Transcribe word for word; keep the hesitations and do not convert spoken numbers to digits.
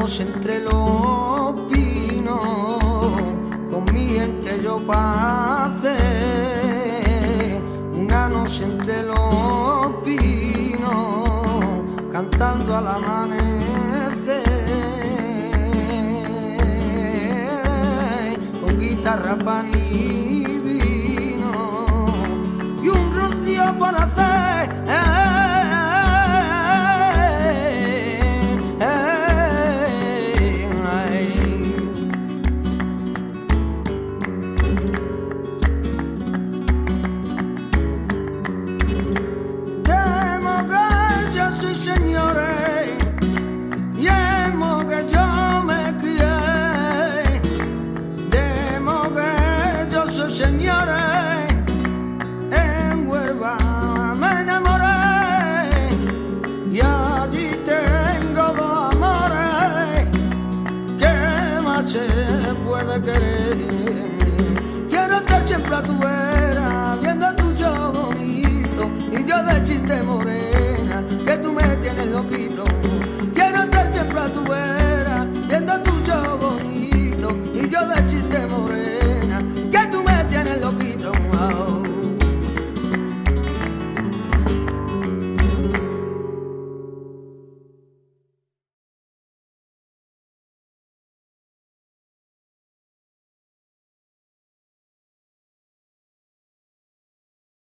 noche entre los pinos, con mi gente yo pasé. Una noche entre los pinos, cantando al amanecer, con guitarra, pan y vino, y un rocío por hacer. Señores, en Huelva me enamoré y allí tengo dos amores. ¿Qué más se puede querer? Quiero estar siempre a tu vera, viendo a tu yo bonito y yo decirte morena que tú me tienes loquito. Quiero estar siempre a tu vera, viendo a tu yo bonito y yo decirte morena